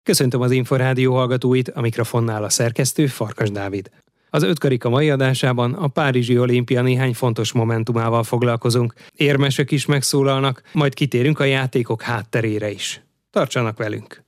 Köszöntöm az Inforádió hallgatóit, a mikrofonnál a szerkesztő Farkas Dávid. Az Ötkarika mai adásában a Párizsi Olimpia néhány fontos momentumával foglalkozunk. Érmesek is megszólalnak, majd kitérünk a játékok hátterére is. Tartsanak velünk!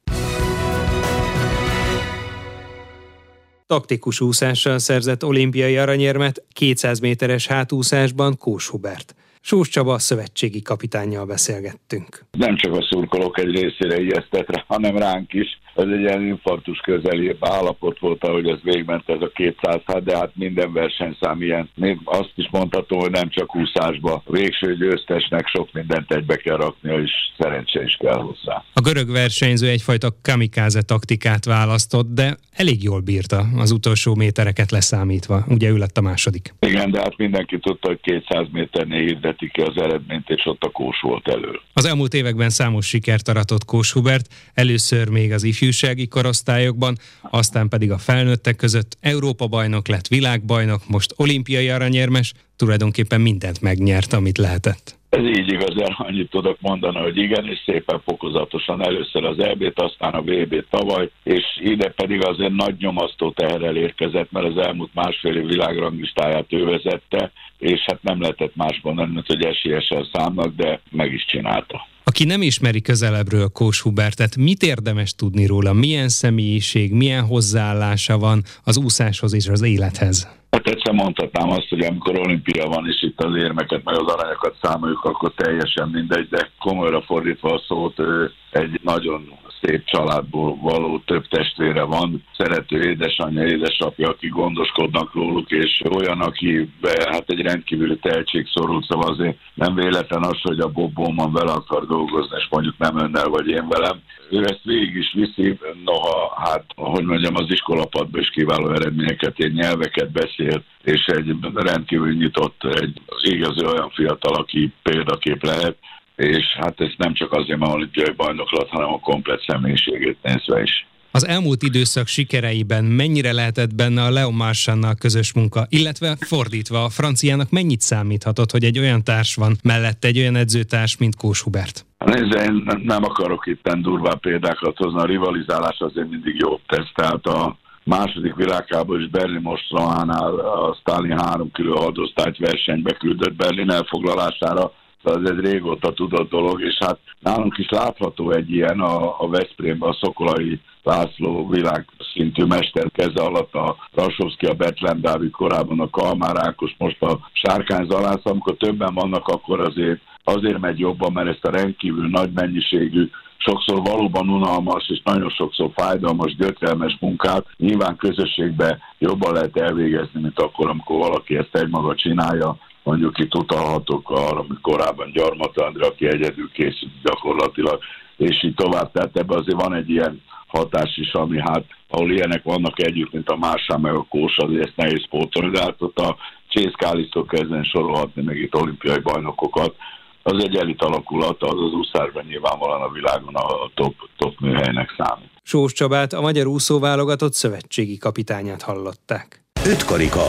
Taktikus úszással szerzett olimpiai aranyérmet 200 méteres hátúszásban Kós Hubert. Sós Csaba szövetségi kapitánnyal beszélgettünk. Nem csak a szurkolók egy részére ijesztett rá, hanem ránk is. Ez egy ilyen infarktus közeli állapot volt, ahogy ez végment ez a 200, de hát minden versenyszám ilyen. Még azt is mondhatom, hogy nem csak úszásba. Végső győztesnek sok mindent egybe kell raknia, és szerencse is kell hozzá. A görög versenyző egyfajta kamikáze taktikát választott, de elég jól bírta az utolsó métereket leszámítva. Ugye ő lett a második. Igen, de hát mindenki tudta, hogy 200 méternél hirdetik ki az eredményt, és ott a Kós volt elől. Az elmúlt években számos sikert aratott Kós Hubert, először még az ifjúsági korosztályokban, aztán pedig a felnőttek között Európa-bajnok lett, világbajnok, most olimpiai aranyérmes, tulajdonképpen mindent megnyert, amit lehetett. Ez így igaz, annyit tudok mondani, hogy igen, és szépen fokozatosan először az EB-t, aztán a VB-t tavaly, és ide pedig azért nagy nyomasztó teherrel érkezett, mert az elmúlt másfél év világranglistáját ő vezette, és hát nem lehetett más mondani, mint hogy esélyesen számnak, de meg is csinálta. Aki nem ismeri közelebbről Kós Hubertet, mit érdemes tudni róla? Milyen személyiség, milyen hozzáállása van az úszáshoz és az élethez? Hát egyszer mondhatnám azt, hogy amikor olimpia van, és itt az érmeket, meg az aranyokat számoljuk, akkor teljesen mindegy, de komolyra fordítva a szót, egy nagyon szép családból való több testvére van, szerető édesanyja, édesapja, aki gondoskodnak róluk, és olyan, aki hát egy rendkívüli tehetség szorult, szóval azért nem véletlen az, hogy a Bob Bowman vele akar dolgozni, és mondjuk nem önnel vagy én velem. Ő ezt végig is viszi, noha, hát, ahogy mondjam, az iskolapadban is kiváló eredményeket ér, nyelveket beszél, és egy rendkívül nyitott, egy igazi olyan fiatal, aki példakép lehet, és hát ez nem csak azért, mert olimpiai bajnok lett, hanem a komplett személyiségét nézve is. Az elmúlt időszak sikereiben mennyire lehetett benne a Léon Marchannnal közös munka, illetve fordítva a franciának mennyit számíthatott, hogy egy olyan társ van mellette, egy olyan edzőtárs, mint Kós Hubert? Nézd, én nem akarok itten durván példákat hozni, a rivalizálás azért mindig jobb tesz, tehát a második világháború is Berlin Mostrománál a Stalin 3 külön hadosztályt versenybe küldött Berlin elfoglalására, ez egy régóta tudott dolog, és hát nálunk is látható egy ilyen a Veszprémben a Szokolai László világszintű mester keze alatt, a Rasovszky, a Betlen Dávid, korábban a Kalmár Ákos, most a Sárkány Zalász, amikor többen vannak, akkor azért megy jobban, mert ezt a rendkívül nagy mennyiségű, sokszor valóban unalmas és nagyon sokszor fájdalmas, gyötrelmes munkát nyilván közösségben jobban lehet elvégezni, mint akkor, amikor valaki ezt egymaga csinálja. Mondjuk itt utalhatok arra, amit korábban Gyarmati Andrea, aki egyedül készült gyakorlatilag, és így tovább. Tehát ebben azért van egy ilyen hatás is, ami hát, ahol ilyenek vannak együtt, mint a Marchand meg a Kós, azért ezt nehéz pótolni, de hát ott a Chase Carlisto kezdeni sorolhatni meg itt olimpiai bajnokokat. Az egy elit alakulata, az úszásban nyilvánvalóan a világon a top műhelynek számít. Sós Csabát, a magyar úszóválogatott szövetségi kapitányát hallották. Ötkarika.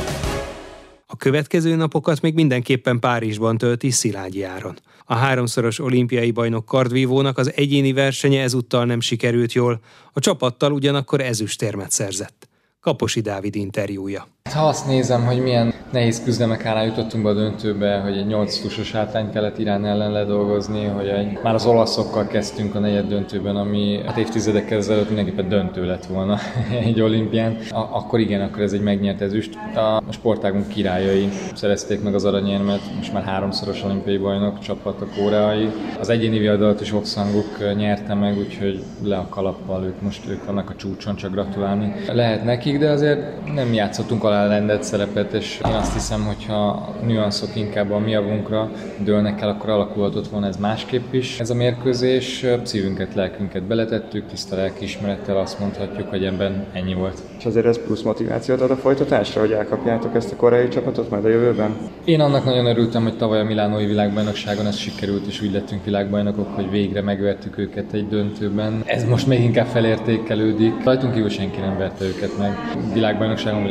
A következő napokat még mindenképpen Párizsban tölti Szilágyi Áron. A 3-szoros olimpiai bajnok kardvívónak az egyéni versenye ezúttal nem sikerült jól, a csapattal ugyanakkor ezüstérmet szerzett. Kaposi Dávid interjúja. Ha azt nézem, hogy milyen nehéz küzdelmek árán jutottunk be a döntőbe, hogy egy 8 tusos hátrányt kellett Irán ellen ledolgozni, hogy már az olaszokkal kezdtünk a negyed döntőben, ami hát évtizedekkel ezelőtt mindenképpen döntő lett volna egy olimpián. Akkor ez egy megnyert ezüst. A sportágunk királyai szerezték meg az aranyérmet, most már 3-szoros olimpiai bajnok csapat a koreai. Az egyéni viadalt is Oksanguk nyerte meg, úgyhogy le a kalappal, ők vannak a csúcson, csak gratulálni lehet nekik, de azért nem játszottunk alárendelt szerepet, és én azt hiszem, hogyha nüanszok inkább a mi javunkra dőlnek el, akkor alakulhatott volna ez másképp is. Ez a mérkőzés, szívünket, lelkünket beletettük, tiszta lelkiismerettel azt mondhatjuk, hogy ebben ennyi volt. És azért ez plusz motivációt ad a folytatásra, hogy elkapjátok ezt a koreai csapatot majd a jövőben? Én annak nagyon örültem, hogy tavaly a milánói világbajnokságon ez sikerült, és úgy lettünk világbajnokok, hogy végre megvertük őket egy döntőben. Ez most még inkább felértékelődik. Rajtunk kívül senki nem verte őket meg. Világbajnokságon vagy olimpián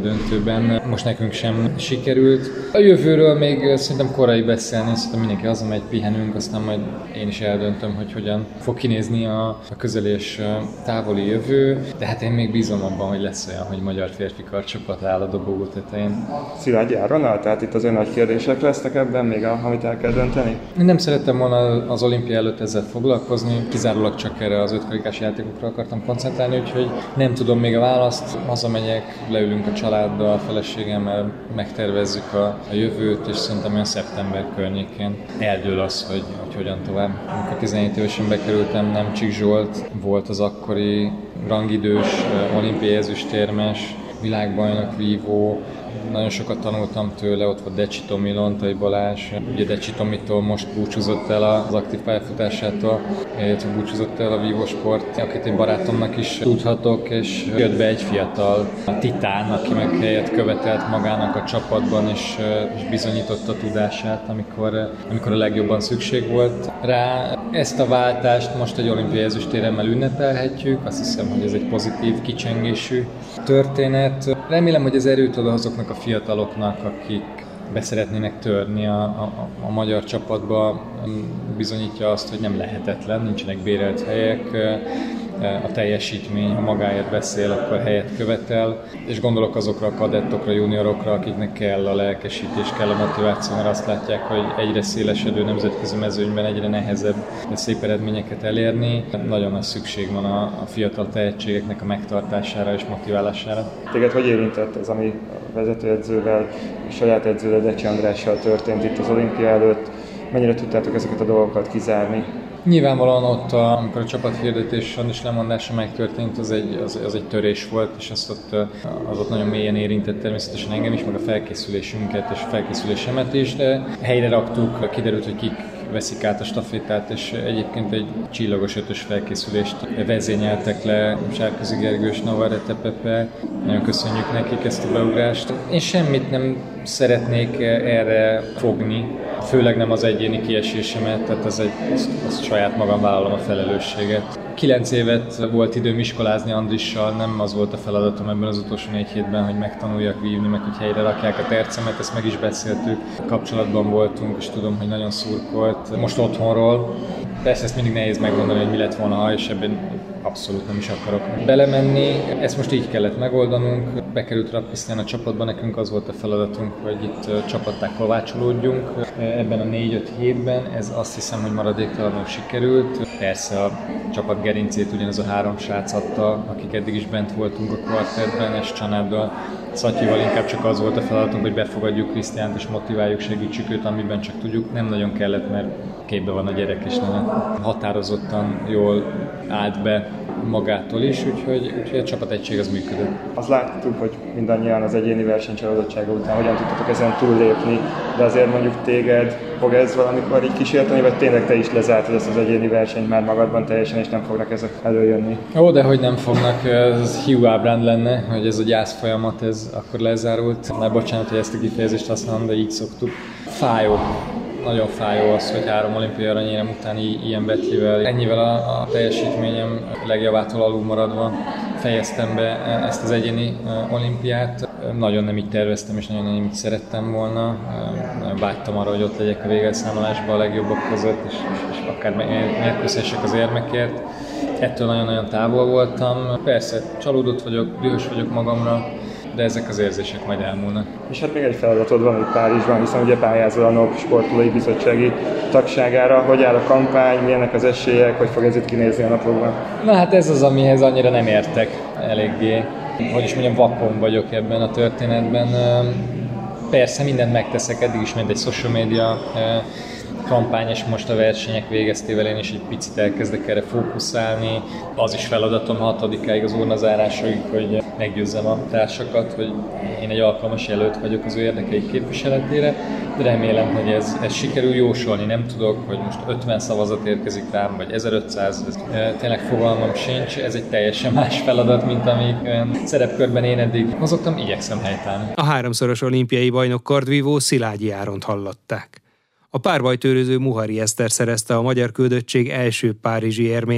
döntőben. Most nekünk sem sikerült. A jövőről még szerintem korai beszélni, szerintem mindenki hazamegy, pihenünk, aztán majd én is eldöntöm, hogy hogyan fog kinézni a közeli és távoli jövő, de hát én még bízom abban, hogy lesz olyan, hogy magyar férfi karcsapat áll a dobogó tetején. Szilágyi Áronnal? Tehát itt azért nagy kérdések lesznek ebben még, amit el kell dönteni? Én nem szerettem volna az olimpia előtt ezzel foglalkozni, kizárólag csak erre az 5 karikás játékokra akartam koncentrálni, úgyhogy nem tudom még a választ. Hazamegyek, leülünk a családdal, a feleségemmel, megtervezzük a jövőt, és szerintem olyan szeptember környékén eldől az, hogy hogyan tovább. Amikor 17 évesen bekerültem, Nemcsik Zsolt volt az akkori rangidős, olimpiai ezüstérmes, világbajnok vívó. Nagyon sokat tanultam tőle, ott volt Decsi Tomi, Lontai Balázs. Ugye Decsi Tomitól most búcsúzott el az aktív pályafutásától, illetve búcsúzott el a vívósport, akit én barátomnak is tudhatok, és jött be egy fiatal titán, aki meg helyet követelt magának a csapatban, és bizonyította tudását, amikor a legjobban szükség volt rá. Ezt a váltást most egy olimpiai ezüstéremmel ünnepelhetjük, azt hiszem, hogy ez egy pozitív kicsengésű történet. Remélem, hogy ez erőt ad azoknak a fiataloknak, akik beszeretnének törni a magyar csapatba, bizonyítja azt, hogy nem lehetetlen, nincsenek bérelt helyek, a teljesítmény, ha magáért beszél, akkor helyet követel, és gondolok azokra a kadettokra, juniorokra, akiknek kell a lelkesítés, kell a motiváció, mert azt látják, hogy egyre szélesedő nemzetközi mezőnyben egyre nehezebb szép eredményeket elérni. Nagyon nagy szükség van a fiatal tehetségeknek a megtartására és motiválására. Téged hogy érintett ez, ami a vezetőedzővel, a saját edzővel, Decsi Andrással történt itt az olimpia előtt? Mennyire tudtátok ezeket a dolgokat kizárni? Nyilvánvalóan ott, amikor a csapathirdetés és lemondása megtörtént, az egy törés volt, és az ott nagyon mélyen érintett természetesen engem is, meg a felkészülésünket és a felkészülésemet is, de helyre raktuk, kiderült, hogy kik veszik át a stafétát, és egyébként egy csillagos 5-ös felkészülést vezényeltek le Sárközi Gergő és Navarrete Pepe. Nagyon köszönjük nekik ezt a beugrást. Én semmit nem szeretnék erre fogni, főleg nem az egyéni kiesésemet, tehát azt saját magam vállalom a felelősséget. 9 évet volt időm iskolázni Andrissal, nem az volt a feladatom ebben az utolsó 4 hétben, hogy megtanuljak vívni, meg hogy helyre rakják a tercemet, ezt meg is beszéltük, kapcsolatban voltunk, és tudom, hogy nagyon szurkolt. Most otthonról, persze ezt mindig nehéz megmondani, hogy mi lett volna, ha, és ebben abszolút nem is akarok belemenni. Ezt most így kellett megoldanunk. Bekerült Rapp Krisztián a csapatba, nekünk az volt a feladatunk, hogy itt csapattá kovácsolódjunk. Ebben a 4-5 hétben ez azt hiszem, hogy maradéktalanul sikerült. Persze a csapat gerincét ugyanaz a 3 srác adta, akik eddig is bent voltunk a kvartettben, és Csanáddal, Szatyival inkább csak az volt a feladatunk, hogy befogadjuk Krisztiánt és motiváljuk, segítsük őt, amiben csak tudjuk. Nem nagyon kellett, mert képbe van a gyerek, és nagyon határozottan jól állt be magától is, úgyhogy a csapategység az működött. Azt láttuk, hogy mindannyian az egyéni versenycsalódottsága után hogyan tudtatok ezen túllépni, de azért mondjuk téged fog ez valamikor így kísérteni, vagy tényleg te is lezártad ezt az egyéni versenyt már magadban teljesen, és nem fognak ezek előjönni? Ó, de hogy nem fognak, ez hiú ábránd lenne, hogy ez a gyász folyamat, ez akkor lezárult. Már bocsánat, hogy ezt a kifejezést használom, de így szoktuk. Fájó. Nagyon fájó az, hogy 3 olimpiai aranyérem után ilyen betlivel, ennyivel a teljesítményem legjavától alul maradva fejeztem be ezt az egyéni olimpiát. Nagyon nem így terveztem, és nagyon nem így szerettem volna. Nagyon vágytam arra, hogy ott legyek a végelszámolásban a legjobbak között, és akár mérkőzhessek az érmekért. Ettől nagyon-nagyon távol voltam. Persze csalódott vagyok, dühös vagyok magamra, de ezek az érzések majd elmúlnak. És hát még egy feladatod van itt Párizsban, hiszen ugye pályázol a NOB sportolói bizottsági tagságára. Hogy áll a kampány, milyenek az esélyek, hogy fog ez itt kinézni a napokban? Na hát ez az, amihez annyira nem értek eléggé. Hogy is mondjam, vakon vagyok ebben a történetben. Persze mindent megteszek, eddig is ment egy social media kampány, és most a versenyek végeztével én is egy picit elkezdek erre fókuszálni. Az is feladatom 6-áig az urnazárásig, hogy meggyőzzem a társakat, hogy én egy alkalmas jelölt vagyok az ő érdekeik képviseletére, de remélem, hogy ez sikerül. Jósolni nem tudok, hogy most 50 szavazat érkezik rám, vagy 1500, tényleg fogalmam sincs, ez egy teljesen más feladat, mint amit szerepkörben én eddig hozottam, igyekszem helytállni. A 3-szoros olimpiai bajnok kardvívó Szilágyi Áront hallották. A párbajtőröző Muhari Eszter szerezte a magyar küldöttség első párizsi érmét.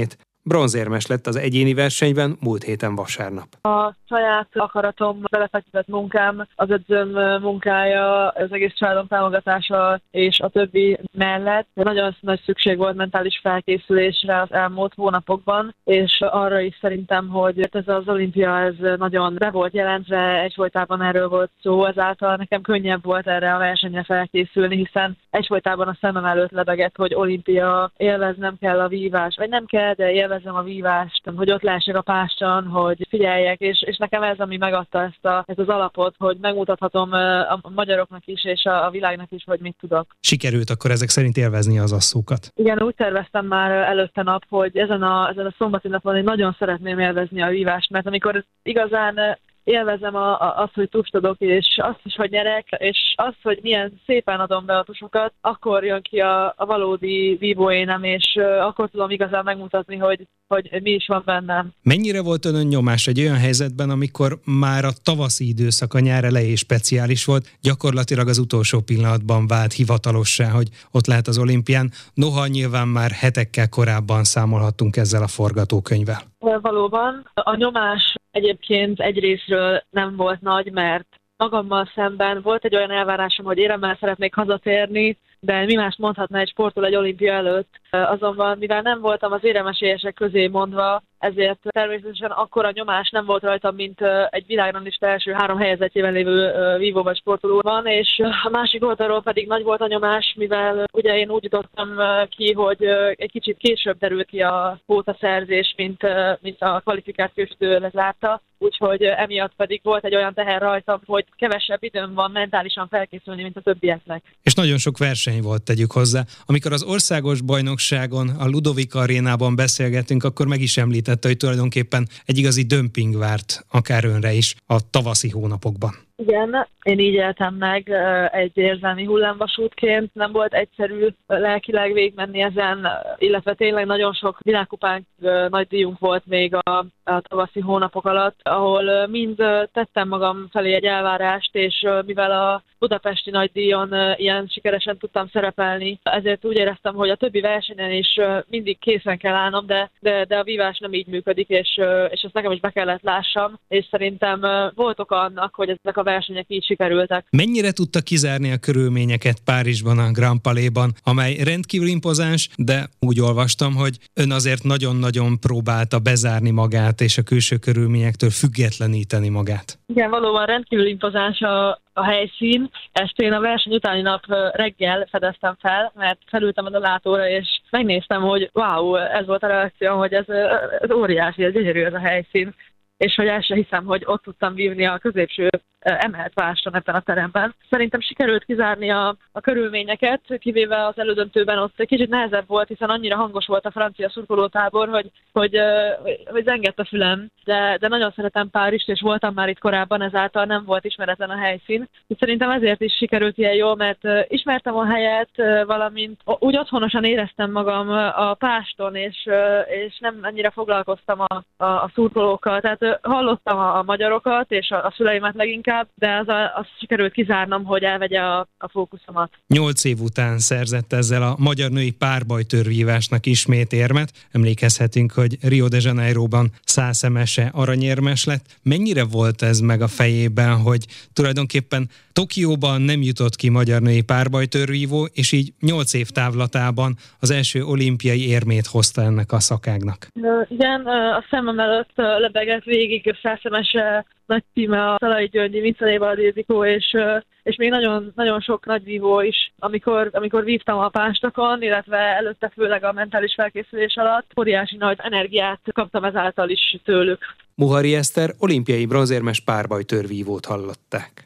bronzérmes lett az egyéni versenyben múlt héten vasárnap. A saját akaratom, belefektetett munkám, az edzőm munkája, az egész családom támogatása és a többi mellett nagyon nagy szükség volt mentális felkészülésre az elmúlt hónapokban, és arra is szerintem, hogy ez az olimpia ez nagyon be volt jelentve, egyfolytában erről volt szó, ezáltal nekem könnyebb volt erre a versenyre felkészülni, hiszen egyfolytában a szemem előtt lebegett, hogy olimpia, élveznem kell a vívást, vagy nem kell, de élvezem a vívást, hogy ott lehessek a páston, hogy figyeljek, és nekem ez, ami megadta ezt az alapot, hogy megmutathatom a magyaroknak is, és a világnak is, hogy mit tudok. Sikerült akkor ezek szerint élvezni az asszókat? Igen, úgy terveztem már előtte nap, hogy ezen a szombati napon én nagyon szeretném élvezni a vívást, mert amikor igazán élvezem azt, hogy tustodok, és azt is, hogy nyerek, és azt, hogy milyen szépen adom be a tusokat, akkor jön ki a valódi vívóénem, és akkor tudom igazán megmutatni, hogy mi is van bennem. Mennyire volt önön nyomás egy olyan helyzetben, amikor már a tavaszi időszak, a nyár elejé speciális volt, gyakorlatilag az utolsó pillanatban vált hivatalossá, hogy ott lehet az olimpián, noha nyilván már hetekkel korábban számolhattunk ezzel a forgatókönyvvel. Valóban. A nyomás egyébként egyrészről nem volt nagy, mert magammal szemben volt egy olyan elvárásom, hogy éremmel szeretnék hazatérni, de mi más mondhatna egy sportoló egy olimpia előtt. Azonban, mivel nem voltam az éremesélyesek közé mondva, ezért természetesen akkora nyomás nem volt rajtam, mint egy világranglista első 3 helyezettjében lévő vívó vagy sportoló van, és a másik oldalról pedig nagy volt a nyomás, mivel ugye én úgy jutottam ki, hogy egy kicsit később derült ki a kvótaszerzés, mint a kvalifikációs idő lezárta, úgyhogy emiatt pedig volt egy olyan teher rajtam, hogy kevesebb időm van mentálisan felkészülni, mint a többieknek. És nagyon sok verseny volt, tegyük hozzá. Amikor az országos bajnokságon, a Ludovika arénában beszélgettünk, akkor meg is említette, hogy tulajdonképpen egy igazi dömping várt akár önre is a tavaszi hónapokban. Igen, én így éltem meg egy érzelmi hullámvasútként, nem volt egyszerű lelkileg végigmenni ezen, illetve tényleg nagyon sok világkupánk, nagy díjunk volt még a tavaszi hónapok alatt, ahol mind tettem magam felé egy elvárást, és mivel a budapesti nagydíjon ilyen sikeresen tudtam szerepelni, ezért úgy éreztem, hogy a többi versenyen is mindig készen kell állnom, de a vívás nem így működik, és ezt nekem is be kellett lássam, és szerintem volt oka annak, hogy ezek a versenyek így sikerültek. Mennyire tudta kizárni a körülményeket Párizsban, a Grand Palais-ban, amely rendkívül impozáns, de úgy olvastam, hogy ön azért nagyon-nagyon próbálta bezárni magát, és a külső körülményektől függetleníteni magát. Igen, valóban rendkívül impozáns a helyszín. Ezt én a verseny utáni nap reggel fedeztem fel, mert felültem a látóra, és megnéztem, hogy wow, ez volt a reakció, hogy ez óriási, ez gyönyörű ez a helyszín, és hogy el sem hiszem, hogy ott tudtam vívni a középső emelt váson ebben a teremben. Szerintem sikerült kizárni a körülményeket, kivéve az elődöntőben ott egy kicsit nehezebb volt, hiszen annyira hangos volt a francia szurkolótábor, hogy zengett a fülem, de nagyon szeretem Párizst, és voltam már itt korábban, ezáltal nem volt ismeretlen a helyszín. Szerintem ezért is sikerült ilyen jól, mert ismertem a helyet, valamint úgy otthonosan éreztem magam a páston, és nem annyira foglalkoztam a szurkolókkal. Tehát hallottam a magyarokat, és a szüleimet leginkább, de az sikerült kizárnom, hogy elvegye a fókuszomat. 8 év után szerzett ezzel a magyar női párbajtőrvívásnak ismét érmet. Emlékezhetünk, hogy Rio de Janeiroban 100 szemese aranyérmes lett. Mennyire volt ez meg a fejében, hogy tulajdonképpen Tokióban nem jutott ki magyar női párbajtőrvívó, és így 8 év távlatában az első olimpiai érmét hozta ennek a szakágnak? Igen, a szemem előtt lebegett végig a 100 szemese nagy címe a Szalai Györgyi, Vinceléva Adézikó, és még nagyon, nagyon sok nagyvívó is, amikor vívtam a pástokon, illetve előtte főleg a mentális felkészülés alatt, óriási nagy energiát kaptam ezáltal is tőlük. Muhari Eszter olimpiai bronzérmes párbajtőrvívót hallották.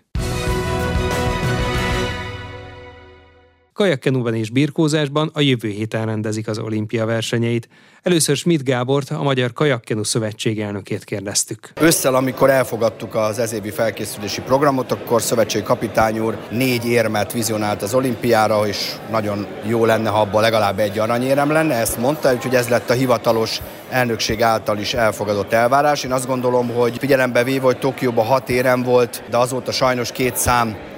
Kajakkenúban és birkózásban a jövő héten rendezik az olimpia versenyeit. Először Schmidt Gábort, a Magyar Kajakkenu Szövetség elnökét kérdeztük. Ősszel, amikor elfogadtuk az ezévi felkészülési programot, akkor szövetségi kapitány úr 4 érmet vizionált az olimpiára, és nagyon jó lenne, ha abban legalább 1 aranyérem lenne, ezt mondta, úgyhogy ez lett a hivatalos elnökség által is elfogadott elvárás. Én azt gondolom, hogy figyelembe véve, hogy Tokióban 6 érem volt, de azóta sajnos 2 szám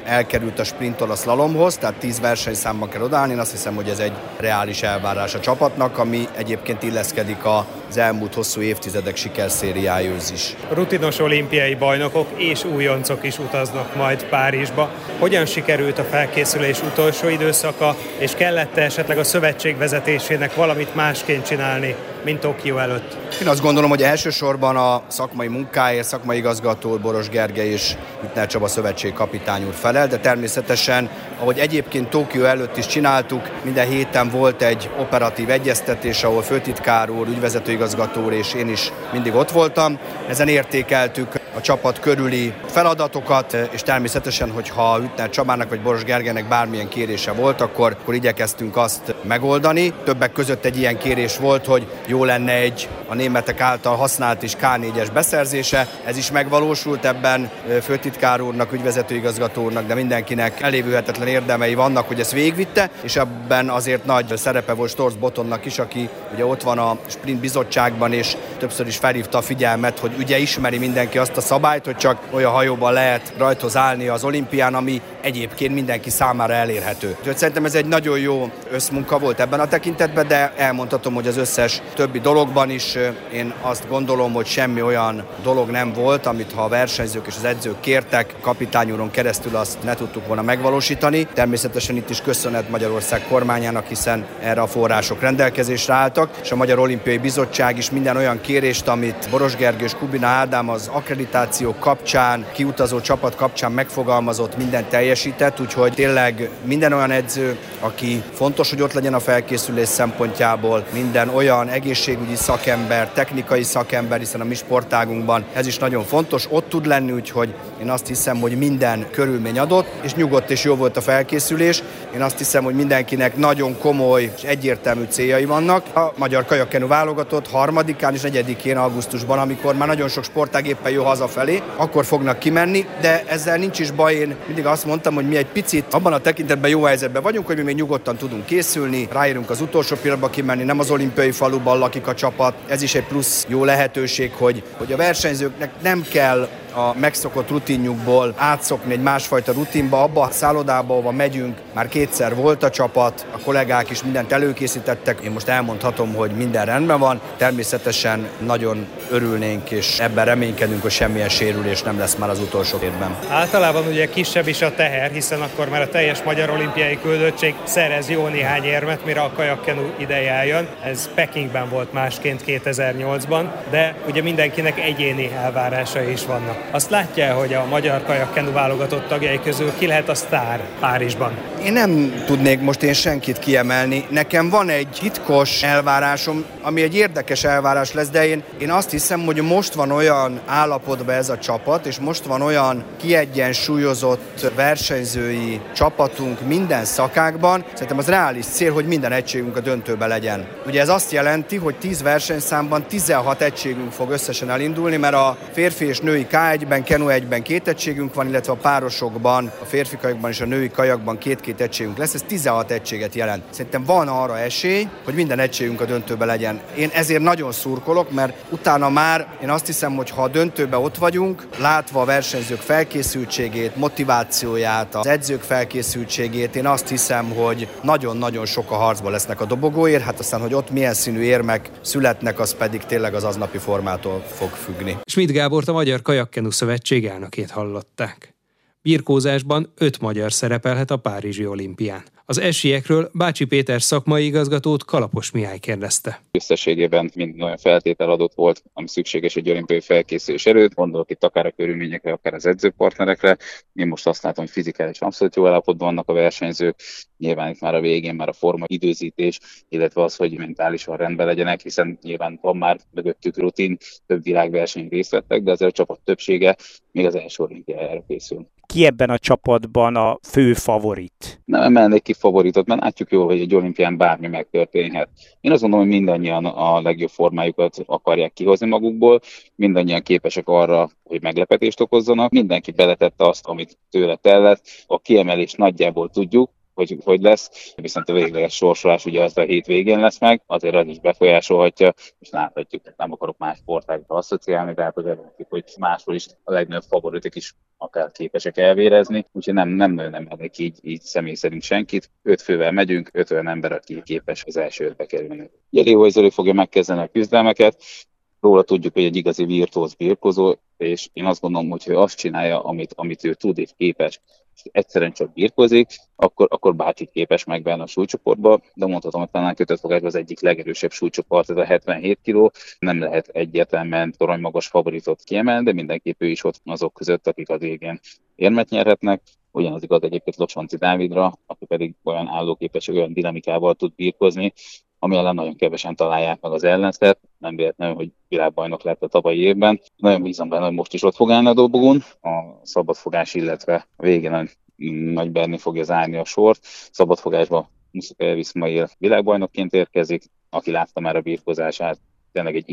elkerült a sprinttől a szlalomhoz, tehát 10 versenyszámban kell odaállni. Én azt hiszem, hogy ez egy reális elvárás a csapatnak, ami egyébként illeszkedik az elmúlt hosszú évtizedek sikerszériájához is. Rutinos olimpiai bajnokok és újoncok is utaznak majd Párizsba. Hogyan sikerült a felkészülés utolsó időszaka, és kellett esetleg a szövetség vezetésének valamit másként csinálni, mint Tokió előtt? Én azt gondolom, hogy elsősorban a szakmai munkáért, szakmai igazgató Boros Gergely és Hüttner Csaba szövetség kapitány úr felel, de természetesen, ahogy egyébként Tokió előtt is csináltuk, minden héten volt egy operatív egyeztetés, ahol főtitkár úr, ügyvezetőigazgató úr és én is mindig ott voltam. Ezen értékeltük a csapat körüli feladatokat, és természetesen, hogyha Hüttner Csabának vagy Boros Gergelynek bármilyen kérése volt, akkor igyekeztünk azt megoldani. Többek között egy ilyen kérés volt, hogy jó lenne egy a németek által használt is K4-es beszerzése. Ez is megvalósult, ebben főtitkár úrnak, ügyvezetőigazgató úrnak, de mindenkinek elévülhetetlen érdemei vannak, hogy ezt végigvitte, és ebben azért nagy szerepe volt Storz Bottonnak is, aki ugye ott van a Sprint bizottságban, és többször is felhívta a figyelmet, hogy ugye ismeri mindenki azt a szabályt, hogy csak olyan hajóban lehet rajthoz állni az olimpián, ami egyébként mindenki számára elérhető. Úgyhogy szerintem ez egy nagyon jó összmunka volt ebben a tekintetben, de elmondhatom, hogy az összes többi dologban is én azt gondolom, hogy semmi olyan dolog nem volt, amit ha a versenyzők és az edzők kértek, kapitány úron keresztül azt ne tudtuk volna megvalósítani. Természetesen itt is köszönet Magyarország kormányának, hiszen erre a források rendelkezésre álltak, és a Magyar Olimpiai Bizottság is minden olyan kérést, amit Boros Gergő és Kubina Ádám az akkreditáció kapcsán, kiutazó csapat kapcsán megfogalmazott, mindent teljesített, úgyhogy tényleg minden olyan edző, aki fontos, hogy ott legyen a felkészülés szempontjából, minden olyan egészségügyi szakember, technikai szakember, hiszen a mi sportágunkban ez is nagyon fontos, ott tud lenni, úgyhogy én azt hiszem, hogy minden körülmény adott, és nyugodt és jó volt a felkészülés. Én azt hiszem, hogy mindenkinek nagyon komoly és egyértelmű céljai vannak. A magyar kajakkenu válogatott 3-án és 4-én augusztusban, amikor már nagyon sok sportág éppen jó hazafelé, akkor fognak kimenni, de ezzel nincs is baj. Én mindig azt mondtam, hogy mi egy picit abban a tekintetben jó helyzetben vagyunk, hogy mi még nyugodtan tudunk készülni, ráérünk az utolsó pillanatban kimenni, nem az olimpiai faluban lakik a csapat. Ez is egy plusz jó lehetőség, hogy a versenyzőknek nem kell a megszokott rutinjukból átszokni egy másfajta rutinba, abba a szállodába, ahova megyünk, már kétszer volt a csapat, a kollégák is mindent előkészítettek, én most elmondhatom, hogy minden rendben van, természetesen nagyon örülnénk, és ebben reménykedünk, hogy semmilyen sérülés nem lesz már az utolsó évben. Általában ugye kisebb is a teher, hiszen akkor már a teljes magyar olimpiai küldöttség szerez jó néhány érmet, mire a kajakkenu ideje eljön. Ez Pekingben volt másként 2008-ban, de ugye mindenkinek egyéni elvárásai is vannak. Azt látja, hogy a magyar kajakkenu válogatott tagjai közül ki lehet a sztár Párizsban? Én nem tudnék most senkit kiemelni. Nekem van egy titkos elvárásom, ami egy érdekes elvárás lesz, de én azt hiszem, hogy most van olyan állapotban ez a csapat, és most van olyan kiegyensúlyozott versenyzői csapatunk minden szakákban. Szerintem az reális cél, hogy minden egységünk a döntőbe legyen. Ugye ez azt jelenti, hogy 10 versenyszámban 16 egységünk fog összesen elindulni, mert a férfi és női K1-ben, Kenu 1-ben 2 egységünk van, illetve a párosokban, a férfi kajakban és a női kajakban 2 egységünk lesz, ez 16 egységet jelent. Szerintem van arra esély, hogy minden egységünk a döntőbe legyen. Én ezért nagyon szurkolok, mert utána már én azt hiszem, hogy ha a döntőbe ott vagyunk, látva a versenyzők felkészültségét, motivációját, az edzők felkészültségét, én azt hiszem, hogy nagyon-nagyon sok a harcba lesznek a dobogóért, hát aztán, hogy ott milyen színű érmek születnek, az pedig tényleg az aznapi formától fog függni. Schmidt Gábort, a Magyar Kajakkenu Szövetség elnökét hallották. Birkózásban 5 magyar szerepelhet a párizsi olimpián. Az esélyekről Bácsi Péter szakmai igazgatót Kalapos Mihály kérdezte. Összességében minden olyan feltétel adott volt, ami szükséges egy olimpiai felkészülés előtt, gondolok itt akár a körülményekre, akár az edzőpartnerekre. Én most azt látom, hogy fizikális abszolút jó állapotban vannak a versenyzők, nyilván itt már a végén már a forma időzítés, illetve az, hogy mentálisan rendben legyenek, hiszen nyilván van már mögöttük rutin, több világverseny részt vettek, de azért a csapat többsége még az első olimpiájára készül. Ki ebben a csapatban a fő favorit? Nem emelnék ki favoritot, mert látjuk jól, hogy egy olimpián bármi megtörténhet. Én azt gondolom, hogy mindannyian a legjobb formájukat akarják kihozni magukból, mindannyian képesek arra, hogy meglepetést okozzanak. Mindenki beletette azt, amit tőle tellett. A kiemelést nagyjából tudjuk, hogy lesz, viszont a végleges sorsolás ugye az a hét végén lesz meg, azért az is befolyásolhatja, és láthatjuk, hogy nem akarok más sportágba asszociálni, de hát hogy máshol is a legnagyobb favoritok is akár képesek elvérezni, úgyhogy nem mennék így személy szerint senkit. 5 fővel megyünk, 5 olyan ember, aki képes az első 5-be kerülni. Jeli Hojzoli fogja megkezdeni a küzdelmeket, róla tudjuk, hogy egy igazi virtuóz birkózó, és én azt gondolom, hogy ő azt csinálja, amit ő tud és képes, és egyszerűen csak birkózik, akkor bárki képes megvenni a súlycsoportba, de mondhatom, hogy talán kötött fogásban az egyik legerősebb súlycsoport, ez a 77 kg, nem lehet egyértelműen toronymagas favoritot kiemelni, de mindenképp ő is ott azok között, akik az végén érmet nyerhetnek. Ugyanaz igaz egyébként Locsonci Dávidra, aki pedig olyan állóképes, olyan dinamikával tud birkózni, ami ellen nagyon kevesen találják meg az ellenszert, nem véletlenül, hogy világbajnok lett a tavalyi évben. Nagyon bízom benne, hogy most is ott fog állni a dobogón, a szabadfogás, illetve a végén Nagy Berni fogja zárni a sort. Szabadfogásban Muszaka Viszmail világbajnokként érkezik, aki látta már a birkózását, tényleg egy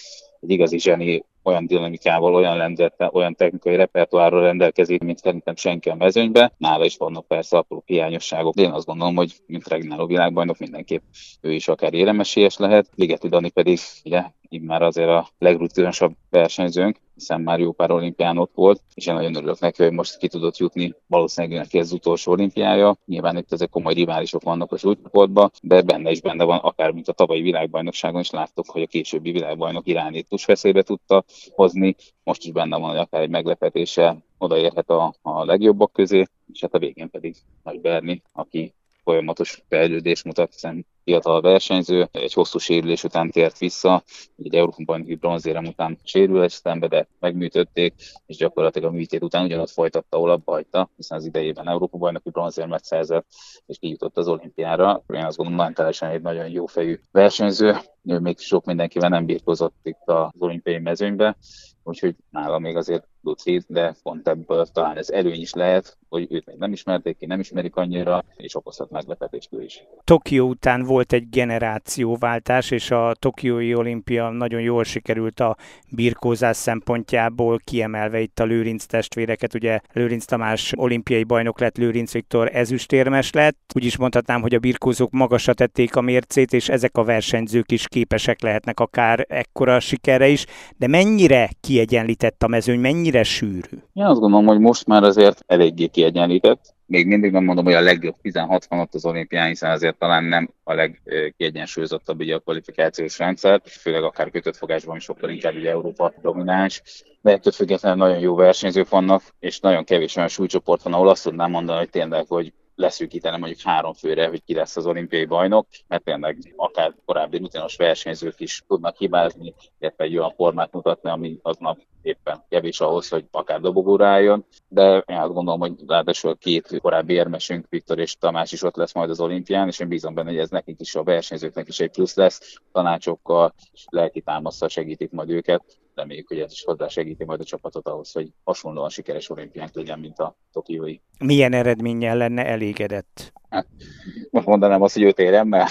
igazi zseni, olyan dinamikával, olyan lendülettel, olyan technikai repertoárral rendelkezik, mint szerintem senki a mezőnybe. Nála is vannak persze apró hiányosságok, de én azt gondolom, hogy mint regnáló világbajnok mindenképp ő is akár éremesélyes lehet. Ligeti Dani pedig ugye így már azért a legrutinosabb versenyzőnk, hiszen már jó pár olimpián ott volt, és én nagyon örülök neki, hogy most ki tudott jutni, valószínűleg neki ez az utolsó olimpiája. Nyilván itt ezek komoly riválisok vannak a súlycsoportban, de benne van, akár mint a tavalyi világbajnokságon is láttuk, hogy a későbbi világbajnok Iránit tusveszélybe tudta hozni, most is benne van, hogy akár egy meglepetéssel odaérhet a legjobbak közé, és hát a végén pedig Nagy Berni, aki folyamatos fejlődést mutat, hiszen fiatal versenyző, egy hosszú sérülés után tért vissza, egy Európa-bajnoki bronzérem után sérülést szenvedett, megműtötték, és gyakorlatilag a műtét után ugyanott folytatta, ahol abba hagyta, hiszen az idejében Európa-bajnoki bronzérmet szerzett, és kijutott az olimpiára. Én azt gondolom, mentálisan egy nagyon jó fejű versenyző, ő még sok mindenkivel nem birkózott itt az olimpiai mezőnybe, úgyhogy nála még azért Luci, de pont ebből talán ez előny is lehet, hogy őt még nem ismerték ki, nem ismerik annyira, és okozhat meglepetést ő is. Tokió után volt egy generációváltás, és a tokiói olimpia nagyon jól sikerült a birkózás szempontjából, kiemelve itt a Lőrinc testvéreket. Ugye Lőrinc Tamás olimpiai bajnok lett, Lőrinc Viktor ezüstérmes lett. Úgy is mondhatnám, hogy a birkózók magasra tették a mércét, és ezek a versenyzők is képesek lehetnek akár ekkora sikerre is. De mennyire kiegyenlített a mezőny, mennyire sűrű? Én azt gondolom, hogy most már azért eléggé kiegyenlített. Még mindig nem mondom, hogy a legjobb 16 van ott az olimpián, hiszen azért talán nem a legkiegyensúlyozottabb ugye a kvalifikációs rendszer, főleg akár kötött fogásban is sokkal inkább ugye Európa domináns, de ettől függetlenül nagyon jó versenyzők vannak, és nagyon kevés olyan súlycsoport van, ahol azt tudnám mondani, hogy tényleg, hogy leszűkíteni mondjuk 3 főre, hogy ki lesz az olimpiai bajnok, mert tényleg akár korábbi rutinos versenyzők is tudnak hibázni, illetve egy olyan formát mutatni, ami aznap éppen kevés ahhoz, hogy akár dobogóra álljon, de én azt gondolom, hogy ráadásul 2 korábbi érmesünk, Viktor és Tamás is ott lesz majd az olimpián, és én bízom benne, hogy ez nekik is, a versenyzőknek is egy plusz lesz, tanácsokkal és lelki támasztal segítik majd őket. Reméljük, hogy ez is hozzásegíti majd a csapatot ahhoz, hogy hasonlóan sikeres olimpiánk legyen, mint a tokiói. Milyen eredménnyel lenne elégedett? Hát, most mondanám azt, hogy 5 éremmel,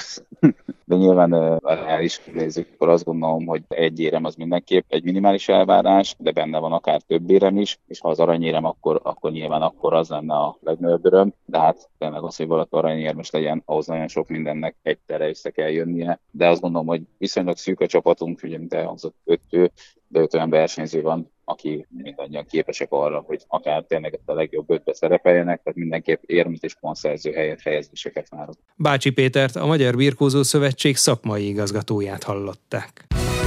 de nyilván reális nézzük, akkor azt gondolom, hogy 1 érem az mindenképp egy minimális elvárás, de benne van akár több érem is, és ha az aranyérem, akkor nyilván akkor az lenne a legnagyobb öröm, de hát tényleg az, hogy valaki aranyérmes legyen, ahhoz nagyon sok mindennek egyszerre össze kell jönnie, de azt gondolom, hogy viszonylag szűk a csapatunk, ugye mint elhangzott 5 fő, de 5 olyan versenyző van, aki mindannyian képesek arra, hogy akár tényleg a legjobb 5-be szerepeljenek, tehát mindenképp érmet és pontszerző helyezéseket várok. Bácsi Pétert, a Magyar Birkózó Szövetség szakmai igazgatóját hallották.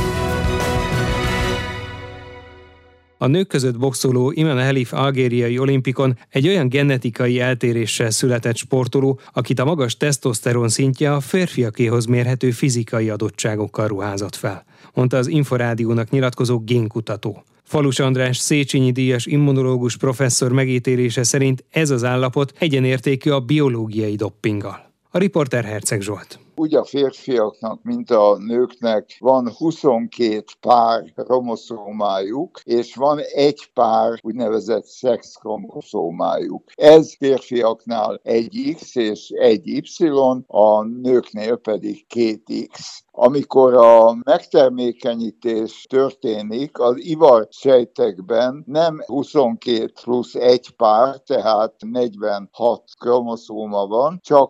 A nők között boxoló Imane Helif algériai olimpikon egy olyan genetikai eltéréssel született sportoló, akit a magas tesztoszteron szintje a férfiakéhoz mérhető fizikai adottságokkal ruházott fel, mondta az Inforádiónak nyilatkozó génkutató. Falus András Széchenyi díjas immunológus professzor megítélése szerint ez az állapot egyenértékű a biológiai doppinggal. A riporter Herceg Zsolt. úgy a férfiaknak, mint a nőknek van 22 pár kromoszómájuk, és van egy pár úgynevezett szexkromoszómájuk. Ez férfiaknál egy X és egy Y, a nőknél pedig 2X. Amikor a megtermékenyítés történik, az ivarsejtekben nem 22 plusz egy pár, tehát 46 kromoszóma van, csak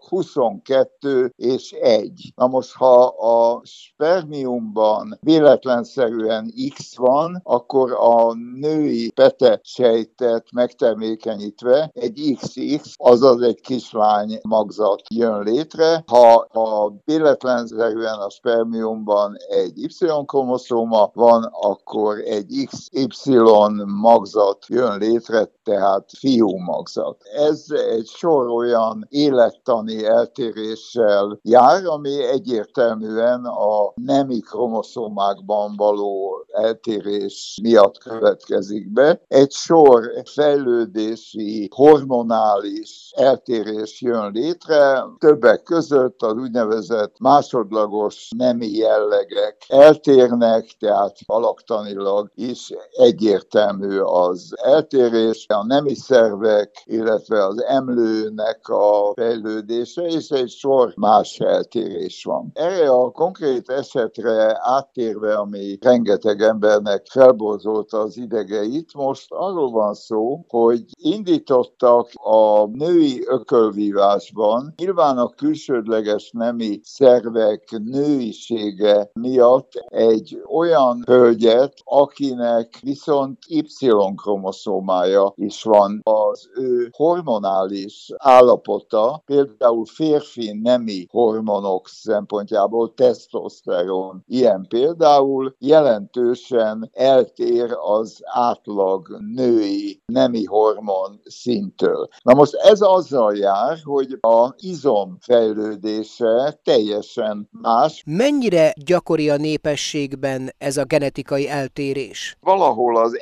22 és 1. Na most, ha a spermiumban véletlenszerűen X van, akkor a női petesejtet megtermékenyítve egy XX, azaz egy kislány magzat jön létre. Ha véletlenszerűen a spermiumban egy Y-kromoszóma van, akkor egy XY magzat jön létre, tehát fiú magzat. Ez egy sor olyan élettani eltéréssel jár, ami egyértelműen a nemi kromoszómákban való eltérés miatt következik be. Egy sor fejlődési, hormonális eltérés jön létre, többek között az úgynevezett másodlagos nemi jellegek eltérnek, tehát alaktanilag is egyértelmű az eltérés. A nemi szervek, illetve az emlőnek a fejlődése, és egy sor más eltérés van. Erre a konkrét esetre áttérve, ami rengeteg embernek felborzolta az idegeit, most arról van szó, hogy indítottak a női ökölvívásban, nyilván a külsődleges nemi szervek nőisége miatt egy olyan hölgyet, akinek viszont Y-kromoszómája is van. Az ő hormonális állapota, például férfi nemi hormonok szempontjából, tesztoszteron ilyen például, jelentősen eltér az átlag női nemi hormon szinttől. Na most ez azzal jár, hogy az izom fejlődése teljesen más. Mennyire gyakori a népességben ez a genetikai eltérés? Valahol az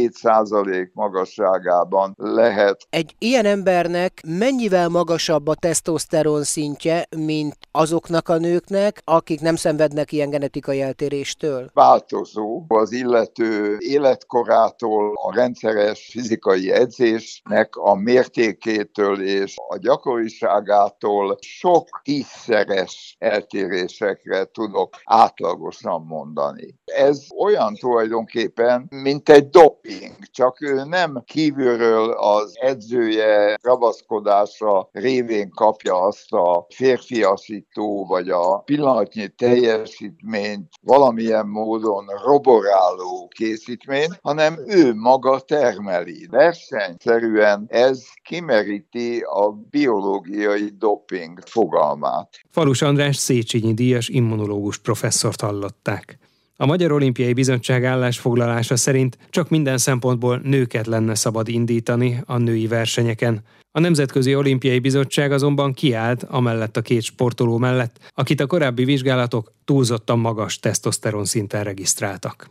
1-2% magasságában lehet. Egy ilyen embernek mennyivel magasabb a tesztoszteron szintje, mint azoknak a nőknek, akik nem szenvednek ilyen genetikai eltéréstől? Változó. Az illető életkorától, a rendszeres fizikai edzésnek a mértékétől és a gyakoriságától sok 10-szeres eltérésekre tudok átlagosan mondani. Ez olyan tulajdonképpen, mint egy doping, csak ő nem kívülről az edzője ragaszkodása révén kapja azt a férfiasító vagy a pillanatnyi teljesítményt, valamilyen módon roboráló készítményt, hanem ő maga termeli. Versenyszerűen ez kimeríti a biológiai doping fogalmát. Falus András Széchenyi díjas immunológus professzort hallották. A Magyar Olimpiai Bizottság állásfoglalása szerint csak minden szempontból nőket lenne szabad indítani a női versenyeken. A Nemzetközi Olimpiai Bizottság azonban kiállt amellett a két sportoló mellett, akit a korábbi vizsgálatok túlzottan magas tesztoszteron szinten regisztráltak.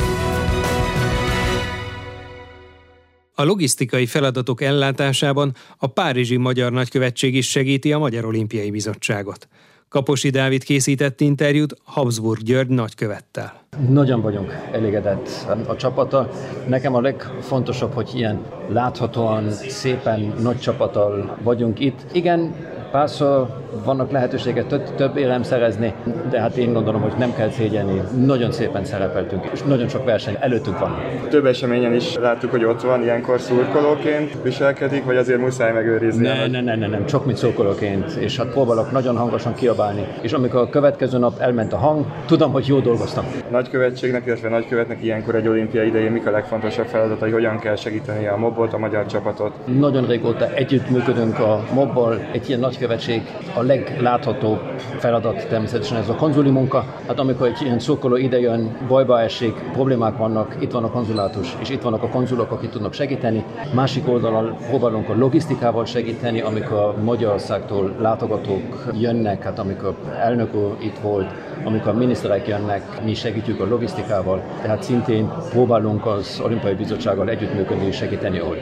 A logisztikai feladatok ellátásában a párizsi Magyar Nagykövetség is segíti a Magyar Olimpiai Bizottságot. Kaposi Dávid készített interjút Habsburg György nagykövettel. Nagyon vagyunk elégedett a csapattal. Nekem a legfontosabb, hogy ilyen láthatóan, szépen nagy csapattal vagyunk itt. Igen, párszor vannak lehetőséget több érem szerezni, de hát én gondolom, hogy nem kell szégyelni. Nagyon szépen szerepeltünk, és nagyon sok verseny előttünk van. Több eseményen is láttuk, hogy ott van, ilyenkor szurkolóként viselkedik, vagy azért muszáj megőrizni? Nem, csak mint szurkolóként, és hát próbálok nagyon hangosan kiabálni. És amikor a következő nap elment a hang, tudom, hogy jól dolgoztam. Nagykövetségnek, illetve nagykövetnek ilyenkor egy olimpia idején mik a legfontosabb feladatai, hogyan kell segíteni a MOB-ot, a magyar csapatot? Nagyon régóta együttműködünk a MOB-bal, egy ilyen nagykövetség a legláthatóbb feladat természetesen ez a konzuli munka. Hát amikor egy ilyen szurkoló idejön, bajba esik, problémák vannak, itt van a konzulátus, és itt vannak a konzulok, akik tudnak segíteni. Másik oldalon próbálunk a logisztikával segíteni, amikor Magyarországtól látogatók jönnek, hát amikor elnök úr itt volt, amikor a miniszterek jönnek, mi segítjük a logisztikával, tehát szintén próbálunk az Olimpiai Bizottsággal együttműködni és segíteni, ahol tudunk.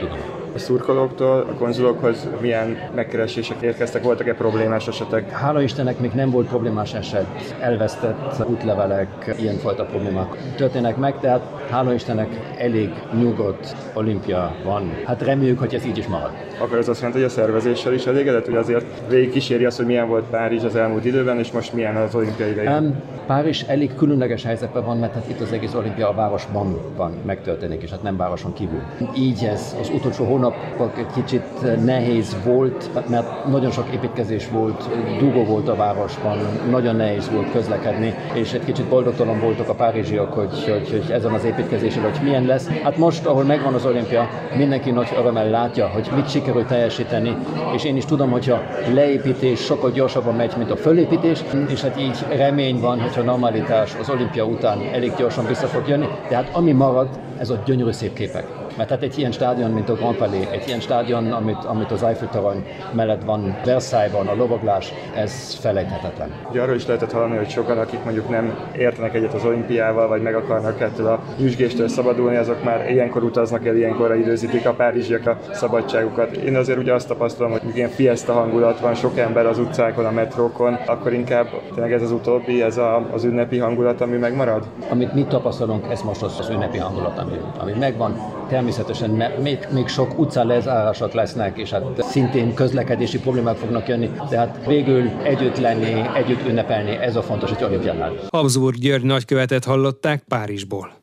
a szurkolóktól, a konzulokhoz milyen megkeresések érkeztek, voltak-e problémás esetek? Hála Istennek még nem volt problémás eset, elvesztett útlevelek, ilyenfajta problémák történnek meg, tehát hála Istennek elég nyugodt olimpia van. Hát reméljük, hogy ez így is marad. Akkor ez azt jelenti, hogy a szervezéssel is elégedett, hogy azért végig kíséri azt, hogy milyen volt Párizs az elmúlt időben, és most milyen az olimpiai végén? Párizs elég különleges helyzetben van, mert hát itt az egész olimpia a városban van, megtörténik, és hát nem városon kívül. Így ez az utolsó hónapok egy kicsit nehéz volt, mert nagyon sok építkezés volt, dugó volt a városban, nagyon nehéz volt közlekedni, és egy kicsit boldogtalan voltak a párizsiak, hogy ezen az építkezésen, hogy milyen lesz. Hát most, ahol megvan az olimpia, mindenki nagy örömmel látja, hogy mit sikerül teljesíteni, és én is tudom, hogy a leépítés sokkal gyorsabban megy, mint a fölépítés, és hát így remény van, hogyha normalitás az olimpia után elég gyorsan vissza fog jönni, de hát ami marad, ez a gyönyörű szép képek. Mert hát egy ilyen stádion, mint a Grand Palais, egy ilyen stádion, amit az Eiffel-torony mellett van, Versailles-ban, a lovaglás, ez felejthetetlen. Ugye arról is lehetett hallani, hogy sokan, akik mondjuk nem értenek egyet az olimpiával, vagy meg akarnak ettől a nyüzsgéstől szabadulni, azok már ilyenkor utaznak el, ilyenkorra időzítik a párizsiak a szabadságukat. Én azért ugye azt tapasztalom, hogy ilyen fiesta hangulat van, sok ember az utcákon, a metrókon, akkor inkább tényleg ez az utóbbi, ez az ünnepi hangulat, ami megmarad? Amit mi tapasztalunk, ez most az ünnepi hangulat, ami megvan. Természetesen még sok utca lezárások lesznek, és hát szintén közlekedési problémák fognak jönni, de hát végül együtt lenni, együtt ünnepelni, ez a fontos egy olimpiánál. Habsburg György nagykövetet hallották Párizsból.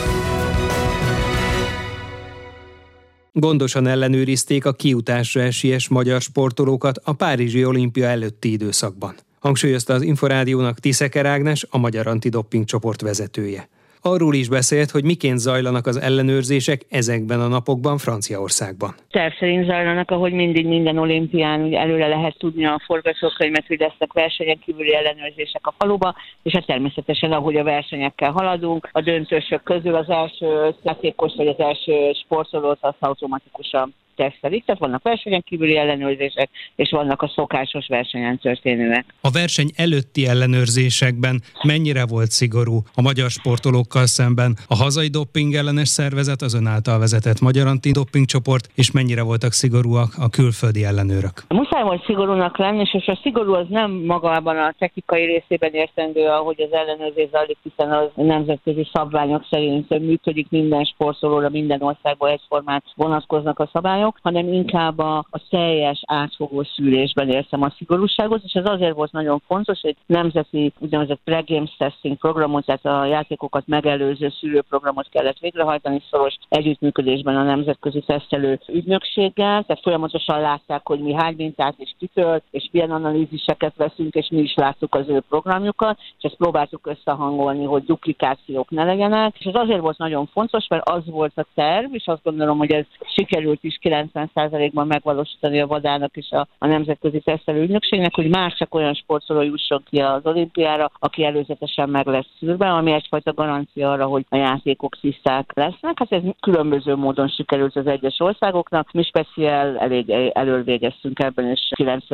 Gondosan ellenőrizték a kijutásra esélyes magyar sportolókat a párizsi olimpia előtti időszakban. Hangsúlyozta az Inforádiónak Tiszeker Ágnes, a Magyar Antidoping csoport vezetője. Arról is beszélt, hogy miként zajlanak az ellenőrzések ezekben a napokban Franciaországban. Terv szerint zajlanak, ahogy mindig minden olimpián, ugye előre lehet tudni a forgatókönyvet, hogy lesznek versenyen kívüli ellenőrzések a faluba, és hát természetesen, ahogy a versenyekkel haladunk, a döntősök közül az első játékos vagy az első sportolót az automatikusan tesztelik, tehát vannak versenyen kívüli ellenőrzések, és vannak a szokásos versenyen történőek. A verseny előtti ellenőrzésekben mennyire volt szigorú a magyar sportolókkal szemben a hazai doping ellenes szervezet, az ön által vezetett Magyar Antidoping csoport, és mennyire voltak szigorúak a külföldi ellenőrök? Muszáj volt szigorúnak lenni, és a szigorú az nem magában a technikai részében értendő, ahogy az ellenőrzés zajlik, hiszen az nemzetközi szabványok szerint működik, minden sportolóra, minden országban egyformán vonatkoznak a szabályok, hanem inkább a teljes átfogó szűrésben értem a szigorúságot, és ez azért volt nagyon fontos, hogy nemzeti úgynevezett pre-games testing programot, tehát a játékokat megelőző szűrőprogramot kellett végrehajtani szoros együttműködésben a nemzetközi tesztelő ügynökséggel, tehát folyamatosan látták, hogy mi hány mintát is kitölt, és milyen analíziseket veszünk, és mi is láttuk az ő programjukat, és ezt próbáltuk összehangolni, hogy duplikációk ne legyenek, és ez azért volt nagyon fontos, mert az volt a terv, és azt gondolom, hogy ez sikerült is 90%-ban megvalósítani a Vadának és a nemzetközi tesztelő ügynökségnek, hogy már csak olyan sportoló jusson ki az olimpiára, aki előzetesen meg lesz szűrve, ami egyfajta garancia arra, hogy a játékok tiszták lesznek. Hát ez különböző módon sikerült az egyes országoknak. Mi speciál elég elől végeztünk ebben, és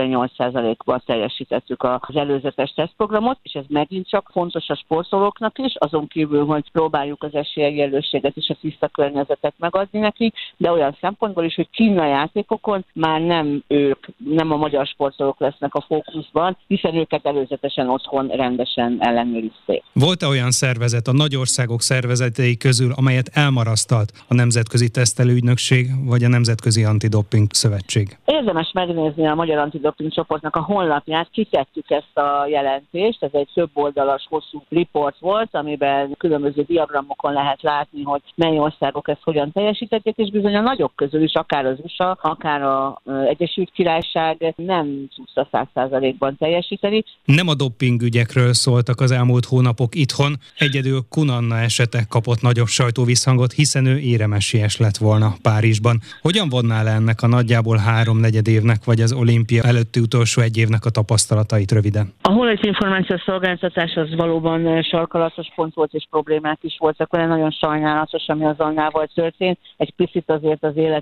98%-ban teljesítettük az előzetes tesztprogramot, és ez megint csak fontos a sportolóknak is, azon kívül, hogy próbáljuk az esélyegyenlőséget és a tiszta környezetet megadni nekik, de olyan szempontból is, hogy Kína játékokon már nem a magyar sportolók lesznek a fókuszban, hiszen őket előzetesen otthon rendesen ellenőrizték. Volt-e olyan szervezet a nagy országok szervezetei közül, amelyet elmarasztalt a Nemzetközi Tesztelőügynökség vagy a Nemzetközi Antidoping Szövetség? Érdemes megnézni a Magyar Antidoping csoportnak a honlapját, kitettük ezt a jelentést, ez egy több oldalas hosszú riport volt, amiben különböző diagramokon lehet látni, hogy mely országok ezt hogyan teljesítették, és bizony a nagyok közül is, akár az USA, akár az Egyesült Királyság nem tudta 100%-ban teljesíteni. Nem a dopingügyekről szóltak az elmúlt hónapok itthon, egyedül Kunanna esete kapott nagyobb sajtóvisszhangot, hiszen ő éremesélyes lett volna Párizsban. Hogyan vonná le ennek a nagyjából 3-4 évnek, vagy az olimpia előtti utolsó egy évnek a tapasztalatait röviden? A honlapos információs szolgáltatás az valóban sarkalatos pont volt, és problémák is voltak, olyan nagyon sajnálatos, ami azonnal volt történt. Egy picit azért az életigazság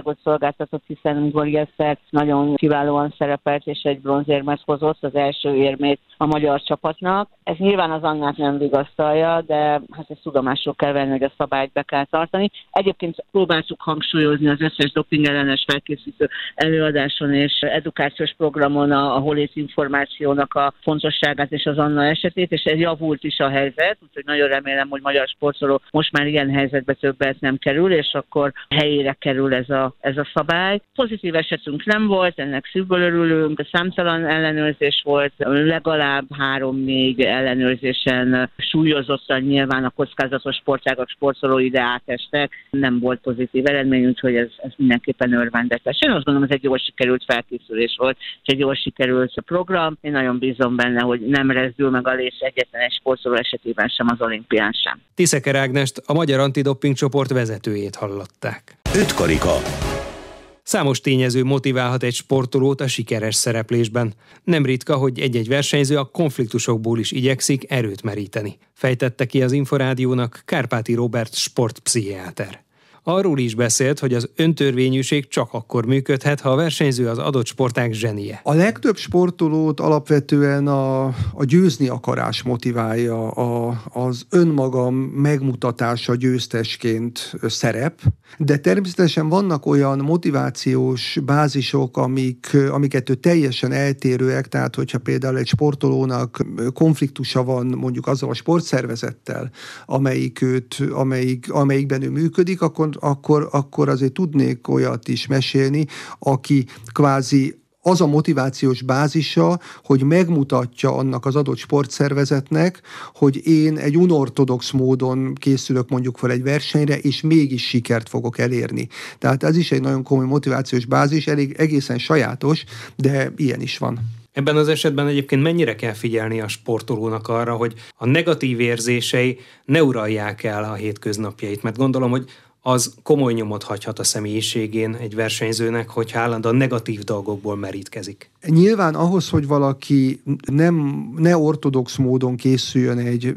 bajnokságot szolgáltatott, hiszen Gori Eszter nagyon kiválóan szerepelt, és egy bronzérmet hozott, az első érmét a magyar csapatnak. Ez nyilván az Annát nem vigasztalja, de hát ezt tudomásul kell venni, hogy a szabályt be kell tartani. Egyébként próbáltuk hangsúlyozni az összes dopingellenes felkészítő előadáson és edukációs programon a holét információnak a fontosságát és az Anna esetét, és ez javult is a helyzet, úgyhogy nagyon remélem, hogy magyar sportoló most már ilyen helyzetbe többet nem kerül, és akkor helyére kerül ez a szabály. Pozitív esetünk nem volt, ennek szívből örülünk, számtalan ellenőrzés volt, legalább 3-4 ellenőrzésen súlyozottan nyilván a kockázatos sportágak sportolói ide átestek, nem volt pozitív eredmény, úgyhogy ez mindenképpen örvendetes. Én azt gondolom, ez egy jól sikerült felkészülés volt, és egy jól sikerült program. Én nagyon bízom benne, hogy nem rezdül meg a léc egyetlen egy sportoló esetében sem, az olimpián sem. Tiszeker Ágnest, a Magyar Antidoping csoport vezetőjét hallották. 5 karika. Számos tényező motiválhat egy sportolót a sikeres szereplésben. Nem ritka, hogy egy-egy versenyző a konfliktusokból is igyekszik erőt meríteni. Fejtette ki az Inforádiónak Kárpáti Róbert sportpszichiáter. Arról is beszélt, hogy az öntörvényűség csak akkor működhet, ha a versenyző az adott sportág zsenie. A legtöbb sportolót alapvetően a győzni akarás motiválja, az önmaga megmutatása győztesként szerep, de természetesen vannak olyan motivációs bázisok, amiket teljesen eltérőek, tehát hogyha például egy sportolónak konfliktusa van mondjuk azzal a sportszervezettel, amelyikben ő működik, akkor azért tudnék olyat is mesélni, aki kvázi az a motivációs bázisa, hogy megmutatja annak az adott sportszervezetnek, hogy én egy unortodox módon készülök mondjuk fel egy versenyre, és mégis sikert fogok elérni. Tehát ez is egy nagyon komoly motivációs bázis, egészen sajátos, de ilyen is van. Ebben az esetben egyébként mennyire kell figyelni a sportolónak arra, hogy a negatív érzései ne uralják el a hétköznapjait, mert gondolom, hogy az komoly nyomot hagyhat a személyiségén egy versenyzőnek, hogyha állandóan negatív dolgokból merítkezik. Nyilván ahhoz, hogy valaki ne ortodox módon készüljön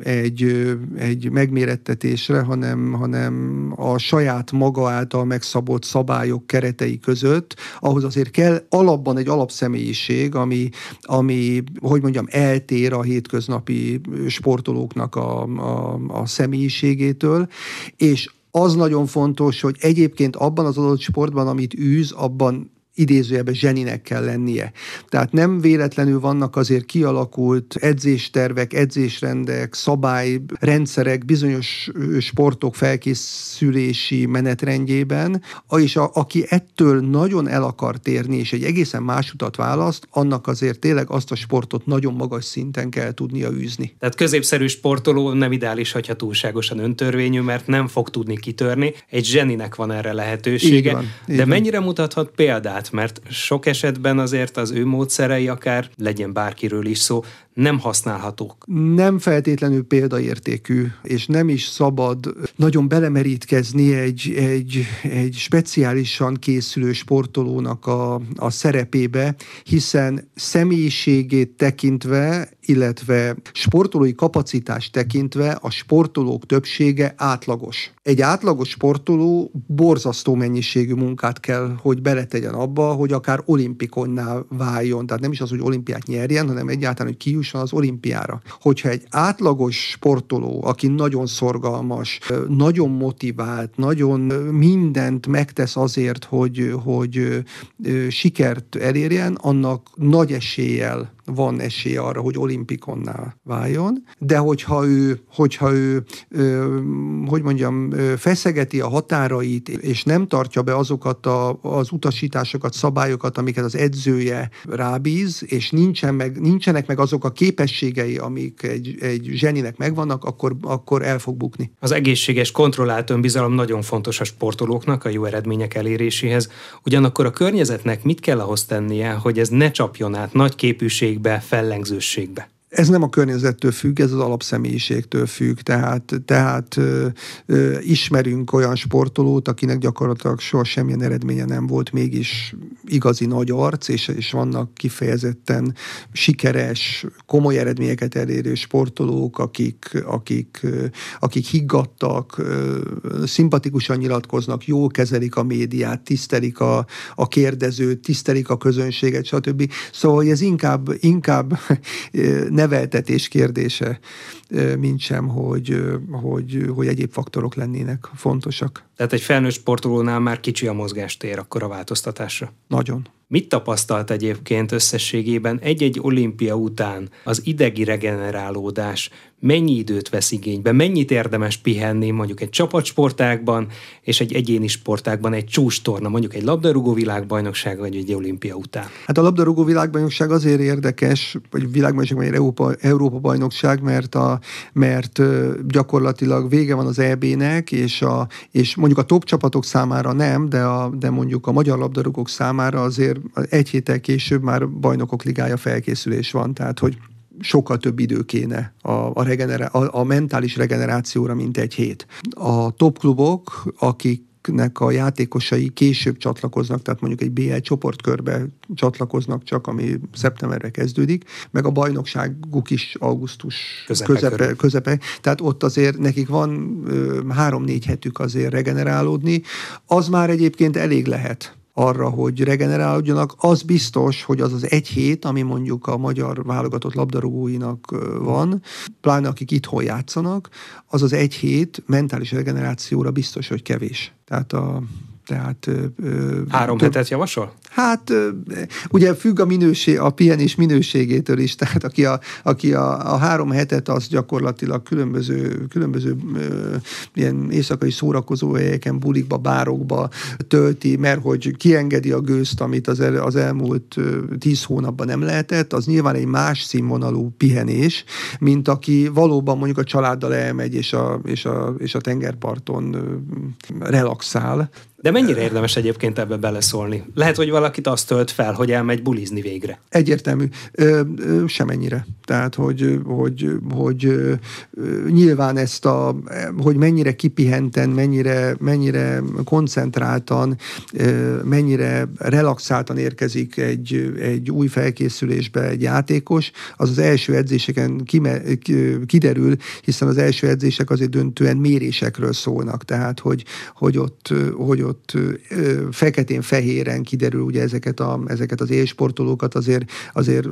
egy megmérettetésre, hanem a saját maga által megszabott szabályok keretei között, ahhoz azért kell alapban egy alapszemélyiség, ami hogy mondjam, eltér a hétköznapi sportolóknak a személyiségétől, és az nagyon fontos, hogy egyébként abban az adott sportban, amit űz, abban idézőjelben zseninek kell lennie. Tehát nem véletlenül vannak azért kialakult edzéstervek, edzésrendek, szabályrendszerek bizonyos sportok felkészülési menetrendjében, és aki ettől nagyon el akar térni, és egy egészen más utat választ, annak azért tényleg azt a sportot nagyon magas szinten kell tudnia űzni. Tehát középszerű sportoló nem ideális, hogyha túlságosan öntörvényű, mert nem fog tudni kitörni. Egy zseninek van erre lehetősége. Így van. Mennyire mutathat példát? Mert sok esetben azért az ő módszerei, akár legyen bárkiről is szó, nem használhatók. Nem feltétlenül példaértékű, és nem is szabad nagyon belemerítkezni egy speciálisan készülő sportolónak a szerepébe, hiszen személyiségét tekintve, illetve sportolói kapacitást tekintve a sportolók többsége átlagos. Egy átlagos sportoló borzasztó mennyiségű munkát kell, hogy beletegyen abba, hogy akár olimpikonná váljon. Tehát nem is az, hogy olimpiát nyerjen, hanem egyáltalán, hogy kijusson az olimpiára. Hogyha egy átlagos sportoló, aki nagyon szorgalmas, nagyon motivált, nagyon mindent megtesz azért, hogy sikert elérjen, annak nagy eséllyel van esélye arra, hogy olimpikonná váljon, de hogyha ő hogy mondjam, feszegeti a határait, és nem tartja be azokat az utasításokat, szabályokat, amiket az edzője rábíz, és nincsenek meg azok a képességei, amik egy zseninek megvannak, akkor el fog bukni. Az egészséges, kontrollált önbizalom nagyon fontos a sportolóknak a jó eredmények eléréséhez. Ugyanakkor a környezetnek mit kell ahhoz tennie, hogy ez ne csapjon át nagy képűségbe, fellengzőségbe? Ez nem a környezettől függ, ez az alapszemélyiségtől függ, tehát ismerünk olyan sportolót, akinek gyakorlatilag soha semmilyen eredménye nem volt, mégis igazi nagy arc, és vannak kifejezetten sikeres, komoly eredményeket elérő sportolók, akik higgadtak, szimpatikusan nyilatkoznak, jól kezelik a médiát, tisztelik a kérdezőt, tisztelik a közönséget, stb. Szóval ez inkább neveltetés kérdése, mint sem, hogy egyéb faktorok lennének fontosak. Tehát egy felnőtt sportolónál már kicsi a mozgástér akkor a változtatásra. Nagyon. Mit tapasztalt egyébként összességében egy-egy olimpia után az idegi regenerálódás? Mennyi időt vesz igénybe? Mennyit érdemes pihenni mondjuk egy csapatsportágban és egy egyéni sportágban, egy csúcstorna, mondjuk egy labdarúgó világbajnokság vagy egy olimpia után? Hát a labdarúgó világbajnokság azért érdekes, vagy világbajnokság vagy Európa bajnokság, mert gyakorlatilag vége van az EB-nek, és mondjuk a top csapatok számára nem, de mondjuk a magyar labdarúgók számára azért egy héttel később már bajnokok ligája felkészülés van, tehát hogy sokkal több idő kéne a mentális regenerációra, mint egy hét. A top klubok, akiknek a játékosai később csatlakoznak, tehát mondjuk egy BL csoportkörbe csatlakoznak csak, ami szeptemberre kezdődik, meg a bajnokságuk is augusztus közepe. Tehát ott azért nekik van 3-4 hetük azért regenerálódni. Az már egyébként elég lehet arra, hogy regenerálódjanak. Az biztos, hogy az egy hét, ami mondjuk a magyar válogatott labdarúgóinak van, pláne akik itthon játszanak, az egy hét mentális regenerációra biztos, hogy kevés. Tehát 3 hetet javasol? Hát ugye függ a pihenés minőségétől is, tehát aki a 3 hetet az gyakorlatilag különböző ilyen éjszakai szórakozóhelyeken, bulikba, bárokba tölti, mert hogy kiengedi a gőzt, amit az elmúlt 10 hónapban nem lehetett, az nyilván egy más színvonalú pihenés, mint aki valóban mondjuk a családdal elmegy és a tengerparton relaxál. De mennyire érdemes egyébként ebbe beleszólni? Lehet, hogy valakit azt tölt fel, hogy elmegy bulizni végre. Egyértelmű. Semennyire. Tehát, hogy nyilván ezt hogy mennyire kipihenten, mennyire koncentráltan, mennyire relaxáltan érkezik egy új felkészülésbe egy játékos, az első edzéseken kiderül, hiszen az első edzések azért döntően mérésekről szólnak. Tehát, hogy ott feketén-fehéren kiderül ugye ezeket az élsportolókat azért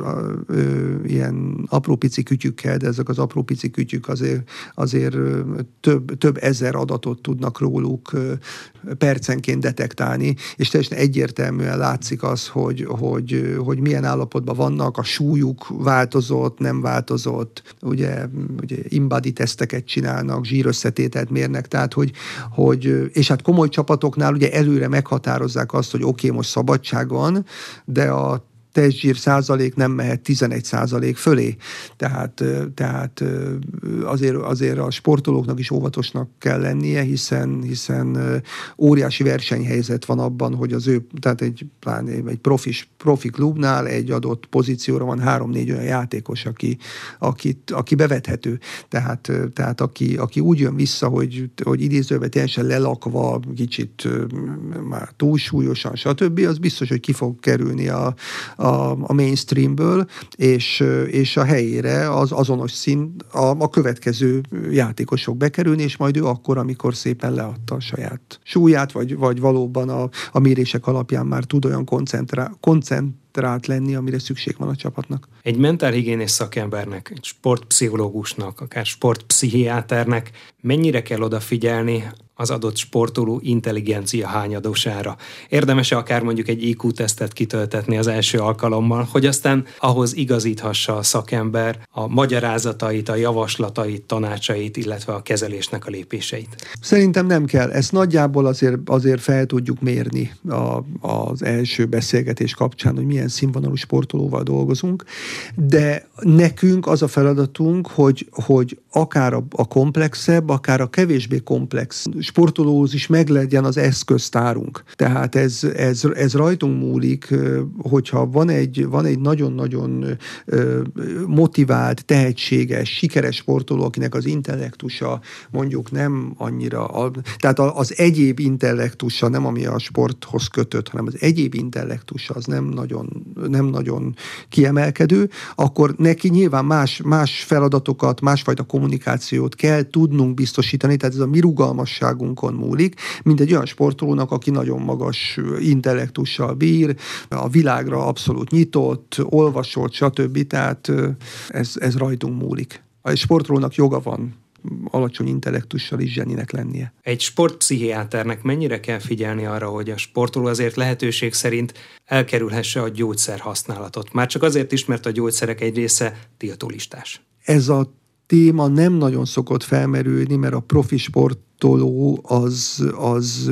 ilyen apró pici kütyükkel, de ezek az apró pici kütyük azért több ezer adatot tudnak róluk percenként detektálni, és teljesen egyértelműen látszik az, hogy milyen állapotban vannak, a súlyuk változott, nem változott, ugye in-body teszteket csinálnak, zsírösszetételt mérnek, tehát és hát komoly csapatoknál ugye előre meghatározzák azt, hogy oké, most szabadság van, de a testzsír százalék nem mehet 11% fölé. Tehát azért a sportolóknak is óvatosnak kell lennie, hiszen óriási versenyhelyzet van abban, hogy tehát egy profi klubnál egy adott pozícióra van 3-4 olyan játékos, aki bevethető. Tehát aki úgy jön vissza, hogy idézőben teljesen lelakva, kicsit már túlsúlyosan, stb., az biztos, hogy ki fog kerülni a mainstreamből, és a helyére az azonos szint a következő játékosok bekerülni, és majd ő akkor, amikor szépen leadta a saját súlyát, vagy valóban a mérések alapján már tud olyan koncentrált lenni, amire szükség van a csapatnak. Egy mentálhigiénés szakembernek, egy sportpszichológusnak, akár sportpszichiáternek mennyire kell odafigyelni az adott sportoló intelligencia hányadosára? Érdemes-e akár mondjuk egy IQ-tesztet kitöltetni az első alkalommal, hogy aztán ahhoz igazíthassa a szakember a magyarázatait, a javaslatait, tanácsait, illetve a kezelésnek a lépéseit? Szerintem nem kell. Ezt nagyjából azért fel tudjuk mérni az első beszélgetés kapcsán, hogy milyen színvonalú sportolóval dolgozunk, de nekünk az a feladatunk, hogy akár a komplexebb, akár a kevésbé komplex sportolóhoz is meglegyen az eszköztárunk. Tehát ez rajtunk múlik, hogyha van egy nagyon-nagyon motivált, tehetséges, sikeres sportoló, akinek az intellektusa mondjuk nem annyira, tehát az egyéb intellektusa, nem ami a sporthoz kötött, hanem az egyéb intellektusa az nem nagyon kiemelkedő, akkor neki nyilván más feladatokat, másfajta kommunikációt kell tudnunk biztosítani, tehát ez a mi rugalmasságunkon múlik, mint egy olyan sportolónak, aki nagyon magas intellektussal bír, a világra abszolút nyitott, olvasott, stb. Tehát ez rajtunk múlik. A sportolónak joga van alacsony intellektussal is zseninek lennie. Egy sportpszichiáternek mennyire kell figyelni arra, hogy a sportoló azért lehetőség szerint elkerülhesse a gyógyszer használatot? Már csak azért is, mert a gyógyszerek egy része tiltólistás. Ez a téma nem nagyon szokott felmerülni, mert a profi sportoló az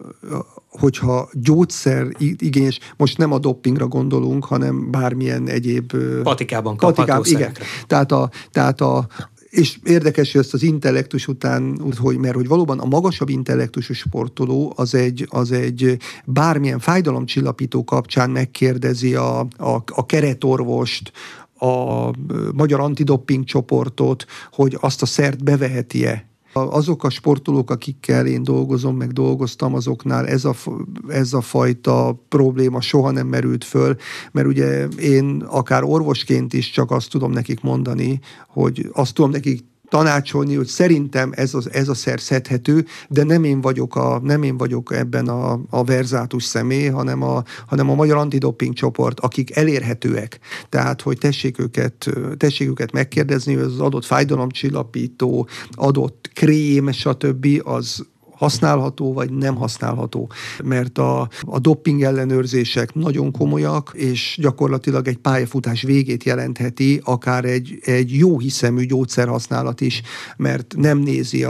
hogyha gyógyszer igényes, most nem a dopingra gondolunk, hanem bármilyen egyéb... Patikában kapható szerekre. Tehát és érdekes, hogy ezt az intellektus után, hogy valóban a magasabb intellektusú sportoló az egy bármilyen fájdalomcsillapító kapcsán megkérdezi a keretorvost, a magyar antidoping csoportot, hogy azt a szert beveheti-e. Azok a sportolók, akikkel én dolgoztam, azoknál ez a fajta probléma soha nem merült föl, mert ugye én akár orvosként is csak azt tudom nekik mondani, hogy azt tudom nekik tanácsolni, hogy szerintem ez a szer szedhető, de nem én vagyok ebben a verzátus személy, hanem a magyar antidoping csoport, akik elérhetőek. Tehát, hogy tessék őket megkérdezni, hogy az adott fájdalomcsillapító, adott krém, stb. Az használható, vagy nem használható. Mert a doping ellenőrzések nagyon komolyak, és gyakorlatilag egy pályafutás végét jelentheti, akár egy jó hiszemű gyógyszerhasználat is, mert nem nézi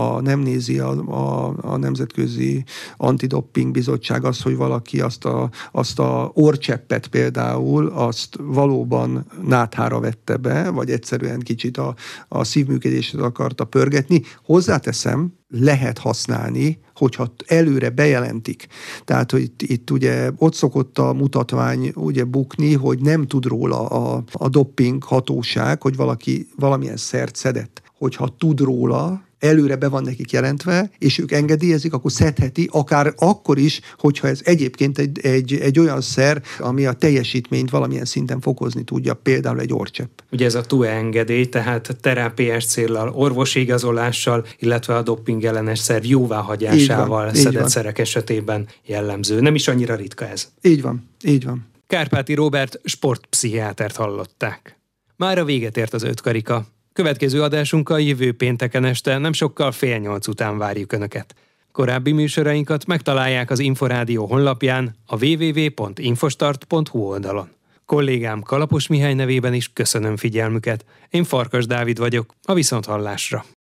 a Nemzetközi Antidoping Bizottság azt, hogy valaki azt a orrcseppet például, azt valóban náthára vette be, vagy egyszerűen kicsit a szívműködését akarta pörgetni. Hozzáteszem, lehet használni, hogyha előre bejelentik. Tehát, hogy itt ugye ott szokott a mutatvány ugye bukni, hogy nem tud róla a doping hatóság, hogy valaki valamilyen szert szedett. Hogyha tud róla, előre be van nekik jelentve, és ők engedélyezik, akkor szedheti, akár akkor is, hogyha ez egyébként egy olyan szer, ami a teljesítményt valamilyen szinten fokozni tudja, például egy orrcsepp. Ugye ez a TUE engedély, tehát terápiás céllal, orvosi igazolással, illetve a doping ellenes szerv jóváhagyásával szedett szerek esetében jellemző. Nem is annyira ritka ez. Így van. Kárpáti Róbert sportpszichiátert hallották. Mára véget ért az 5 karika. Következő adásunkkal jövő pénteken este nem sokkal 7:30 után várjuk Önöket. Korábbi műsorainkat megtalálják az Inforádió honlapján, a www.infostart.hu oldalon. Kollégám Kalapos Mihály nevében is köszönöm figyelmüket. Én Farkas Dávid vagyok, a viszonthallásra.